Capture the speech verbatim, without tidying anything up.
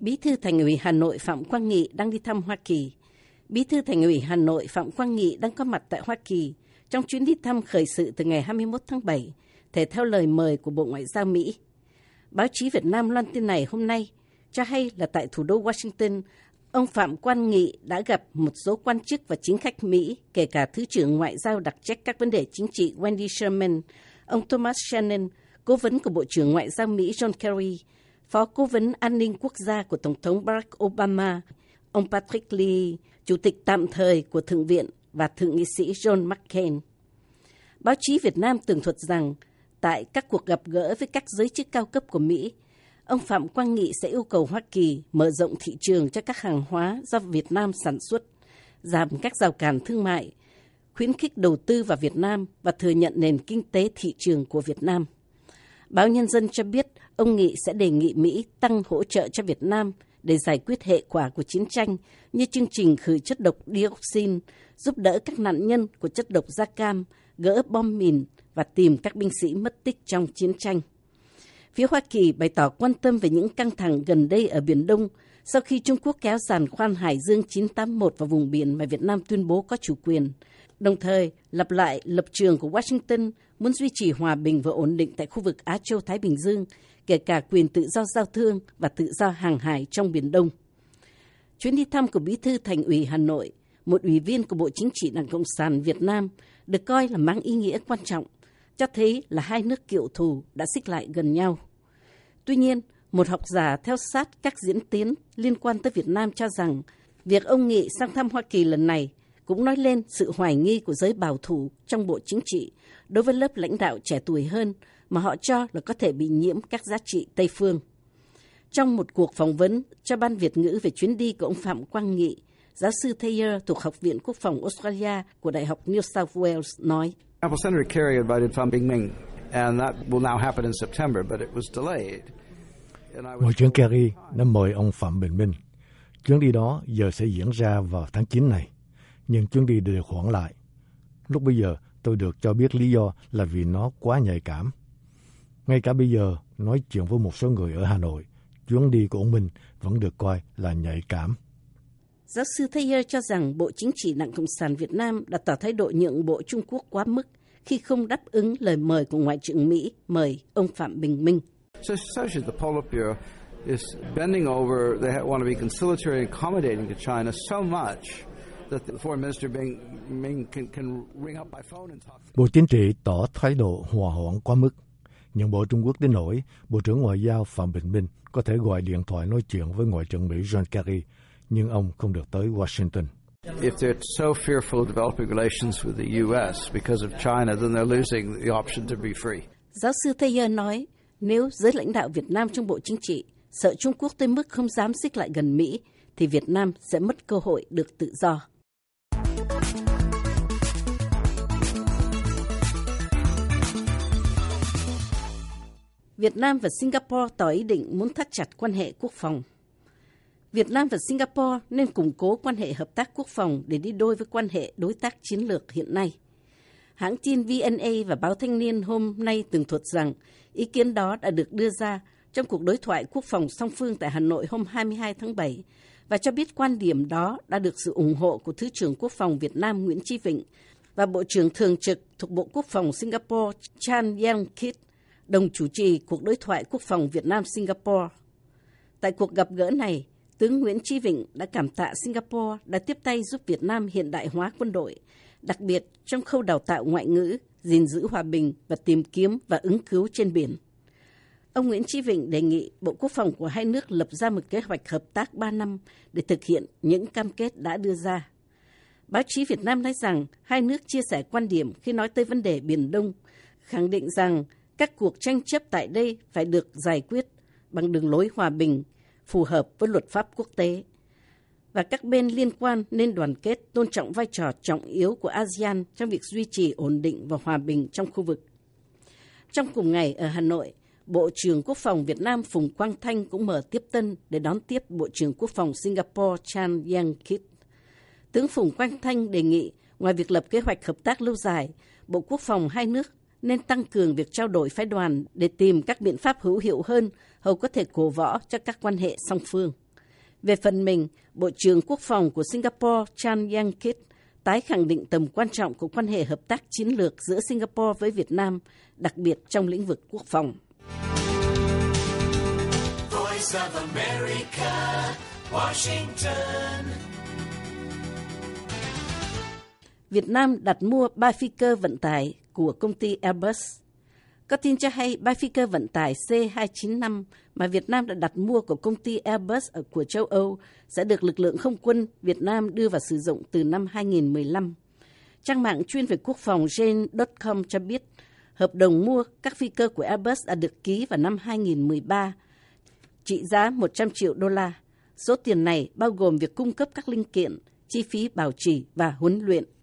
Bí thư Thành ủy Hà Nội Phạm Quang Nghị đang đi thăm Hoa Kỳ. Bí thư Thành ủy Hà Nội Phạm Quang Nghị đang có mặt tại Hoa Kỳ trong chuyến đi thăm khởi sự từ ngày hai mươi mốt tháng bảy, thể theo lời mời của Bộ Ngoại giao Mỹ. Báo chí Việt Nam loan tin này hôm nay cho hay là tại thủ đô Washington, ông Phạm Quang Nghị đã gặp một số quan chức và chính khách Mỹ, kể cả Thứ trưởng Ngoại giao đặc trách các vấn đề chính trị Wendy Sherman, ông Thomas Shannon, cố vấn của Bộ trưởng Ngoại giao Mỹ John Kerry, Phó Cố vấn An ninh Quốc gia của Tổng thống Barack Obama, ông Patrick Leahy, Chủ tịch tạm thời của Thượng viện và Thượng nghị sĩ John McCain. Báo chí Việt Nam tường thuật rằng, tại các cuộc gặp gỡ với các giới chức cao cấp của Mỹ, ông Phạm Quang Nghị sẽ yêu cầu Hoa Kỳ mở rộng thị trường cho các hàng hóa do Việt Nam sản xuất, giảm các rào cản thương mại, khuyến khích đầu tư vào Việt Nam và thừa nhận nền kinh tế thị trường của Việt Nam. Báo Nhân dân cho biết ông Nghị sẽ đề nghị Mỹ tăng hỗ trợ cho Việt Nam để giải quyết hệ quả của chiến tranh như chương trình khử chất độc dioxin, giúp đỡ các nạn nhân của chất độc da cam, gỡ bom mìn và tìm các binh sĩ mất tích trong chiến tranh. Phía Hoa Kỳ bày tỏ quan tâm về những căng thẳng gần đây ở Biển Đông sau khi Trung Quốc kéo giàn khoan Hải Dương chín tám mốt vào vùng biển mà Việt Nam tuyên bố có chủ quyền, đồng thời lặp lại lập trường của Washington muốn duy trì hòa bình và ổn định tại khu vực Á Châu-Thái Bình Dương, kể cả quyền tự do giao thương và tự do hàng hải trong Biển Đông. Chuyến đi thăm của Bí thư Thành ủy Hà Nội, một ủy viên của Bộ Chính trị Đảng Cộng sản Việt Nam, được coi là mang ý nghĩa quan trọng, cho thấy là hai nước cựu thù đã xích lại gần nhau. Tuy nhiên, một học giả theo sát các diễn tiến liên quan tới Việt Nam cho rằng việc ông Nghị sang thăm Hoa Kỳ lần này cũng nói lên sự hoài nghi của giới bảo thủ trong Bộ Chính trị đối với lớp lãnh đạo trẻ tuổi hơn mà họ cho là có thể bị nhiễm các giá trị Tây phương. Trong một cuộc phỏng vấn cho Ban Việt ngữ về chuyến đi của ông Phạm Quang Nghị, giáo sư Thayer thuộc Học viện Quốc phòng Australia của Đại học New South Wales nói: Senator Kerry invited Phạm Bình Minh, and that will now happen in September, but it was delayed. Ngoại trưởng Kerry đã mời ông Phạm Bình Minh. Chuyến đi đó giờ sẽ diễn ra vào tháng chín này, nhưng chuyến đi được hoãn lại. Lúc bây giờ tôi được cho biết lý do là vì nó quá nhạy cảm. Ngay cả bây giờ, nói chuyện với một số người ở Hà Nội, chuyến đi của ông Minh vẫn được coi là nhạy cảm. Giáo sư Thayer cho rằng Bộ Chính trị Đảng Cộng sản Việt Nam đã tỏ thái độ nhượng bộ Trung Quốc quá mức khi không đáp ứng lời mời của Ngoại trưởng Mỹ mời ông Phạm Bình Minh. So, so the Politburo is bending over. They want to be conciliatory and accommodating to China so much that the foreign minister Bing Ming can, can ring up by phone and talk. Bộ Chính trị tỏ thái độ hòa hoãn quá mức. Nhượng bộ Trung Quốc đến nỗi Bộ trưởng Ngoại giao Phạm Bình Minh có thể gọi điện thoại nói chuyện với Ngoại trưởng Mỹ John Kerry, nhưng ông không được tới Washington. If they're so fearful of developing relations with the U S because of China, then they're losing the option to be free. Giáo sư Thayer nói, nếu giới lãnh đạo Việt Nam trong Bộ Chính trị sợ Trung Quốc tới mức không dám xích lại gần Mỹ, thì Việt Nam sẽ mất cơ hội được tự do. Việt Nam và Singapore tỏ ý định muốn thắt chặt quan hệ quốc phòng. Việt Nam và Singapore nên củng cố quan hệ hợp tác quốc phòng để đi đôi với quan hệ đối tác chiến lược hiện nay. Hãng tin vê en a và báo Thanh niên hôm nay tường thuật rằng ý kiến đó đã được đưa ra trong cuộc đối thoại quốc phòng song phương tại Hà Nội hôm hai mươi hai tháng bảy và cho biết quan điểm đó đã được sự ủng hộ của Thứ trưởng Quốc phòng Việt Nam Nguyễn Chí Vịnh và Bộ trưởng Thường trực thuộc Bộ Quốc phòng Singapore Chan Yang Kit, đồng chủ trì cuộc đối thoại quốc phòng Việt Nam-Singapore. Tại cuộc gặp gỡ này, tướng Nguyễn Chí Vịnh đã cảm tạ Singapore đã tiếp tay giúp Việt Nam hiện đại hóa quân đội, đặc biệt trong khâu đào tạo ngoại ngữ, gìn giữ hòa bình và tìm kiếm và ứng cứu trên biển. Ông Nguyễn Chí Vịnh đề nghị Bộ Quốc phòng của hai nước lập ra một kế hoạch hợp tác ba năm để thực hiện những cam kết đã đưa ra. Báo chí Việt Nam nói rằng hai nước chia sẻ quan điểm khi nói tới vấn đề Biển Đông, khẳng định rằng các cuộc tranh chấp tại đây phải được giải quyết bằng đường lối hòa bình, phù hợp với luật pháp quốc tế. Và các bên liên quan nên đoàn kết tôn trọng vai trò trọng yếu của a sê an trong việc duy trì ổn định và hòa bình trong khu vực. Trong cùng ngày ở Hà Nội, Bộ trưởng Quốc phòng Việt Nam Phùng Quang Thanh cũng mở tiếp tân để đón tiếp Bộ trưởng Quốc phòng Singapore Chan Yang Kit. Tướng Phùng Quang Thanh đề nghị, ngoài việc lập kế hoạch hợp tác lâu dài, Bộ Quốc phòng hai nước nên tăng cường việc trao đổi phái đoàn để tìm các biện pháp hữu hiệu hơn, hầu có thể cổ võ cho các quan hệ song phương. Về phần mình, Bộ trưởng Quốc phòng của Singapore Chan Yang-kit tái khẳng định tầm quan trọng của quan hệ hợp tác chiến lược giữa Singapore với Việt Nam, đặc biệt trong lĩnh vực quốc phòng. Voice of America, Washington. Việt Nam đặt mua ba phi cơ vận tải của công ty Airbus. Có tin cho hay ba phi cơ vận tải C hai chín năm mà Việt Nam đã đặt mua của công ty Airbus ở của châu Âu sẽ được lực lượng không quân Việt Nam đưa vào sử dụng từ năm hai nghìn không trăm mười lăm. Trang mạng chuyên về quốc phòng jane chấm com cho biết hợp đồng mua các phi cơ của Airbus đã được ký vào năm hai nghìn không trăm mười ba, trị giá một trăm triệu đô la. Số tiền này bao gồm việc cung cấp các linh kiện, chi phí bảo trì và huấn luyện.